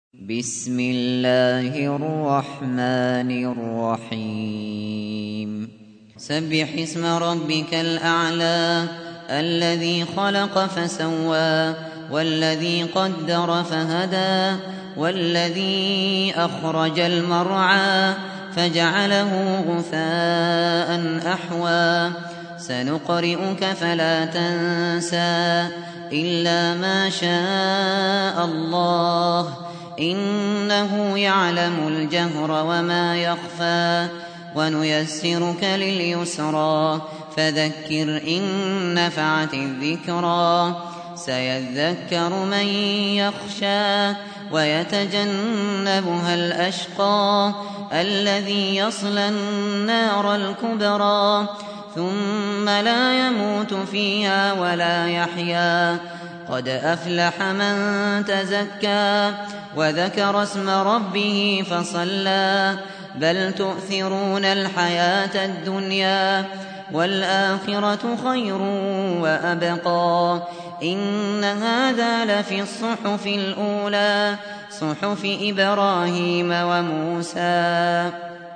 بسم الله الرحمن الرحيم سبح اسم ربك الأعلى الذي خلق فسوى والذي قدر فهدى والذي أخرج المرعى فجعله غثاء أحوى سنقرئك فلا تنسى إلا ما شاء الله إنه يعلم الجهر وما يخفى ونيسرك لليسرى فذكر إن نفعت الذكرى سيذكر من يخشى ويتجنبها الأشقى الذي يصلى النار الكبرى ثم لا يموت فيها ولا يحيا قد أفلح من تزكى وذكر اسم ربه فصلى بل تؤثرون الحياة الدنيا والآخرة خير وأبقى إن هذا لفي الصحف الأولى صحف إبراهيم وموسى